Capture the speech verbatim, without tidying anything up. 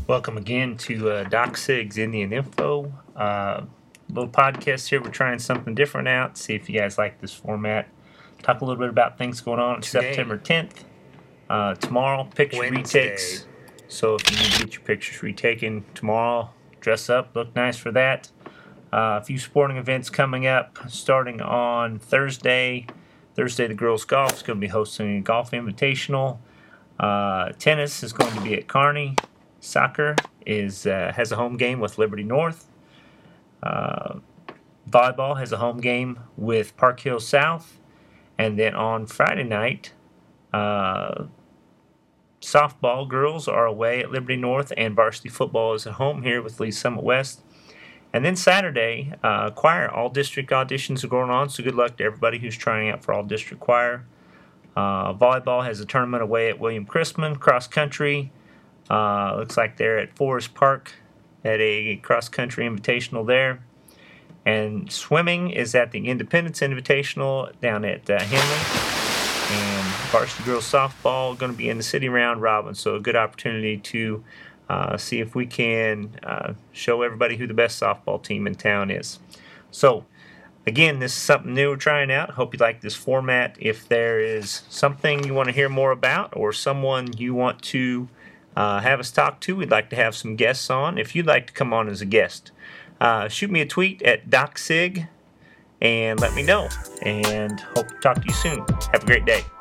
Welcome again to uh, Doc Sig's Indian Info. Uh, little podcast here. We're trying something different out. See if you guys like this format. Talk a little bit about things going on Today. September tenth. Uh, tomorrow, picture Wednesday. retakes. So if you need to get your pictures retaken tomorrow, dress up, look nice for that. Uh, a few sporting events coming up starting on Thursday. Thursday, the girls' golf is going to be hosting a golf invitational. Uh, tennis is going to be at Kearney. Soccer is uh, has a home game with Liberty North. Uh, volleyball has a home game with Park Hill South. And then on Friday night, uh, softball girls are away at Liberty North, and varsity football is at home here with Lee Summit West. And then Saturday, uh, choir all-district auditions are going on, so good luck to everybody who's trying out for all-district choir. Uh, volleyball has a tournament away at William Chrisman. Cross country, uh, looks like they're at Forest Park at a cross-country invitational there. And swimming is at the Independence Invitational down at uh, Henley. And varsity girls softball going to be in the city round robin, so a good opportunity to uh, see if we can uh, show everybody who the best softball team in town is. So, again, this is something new we're trying out. Hope you like this format. If there is something you want to hear more about or someone you want to uh, have us talk to, we'd like to have some guests on. If you'd like to come on as a guest, uh, shoot me a tweet at DocSig and let me know. And hope to talk to you soon. Have a great day.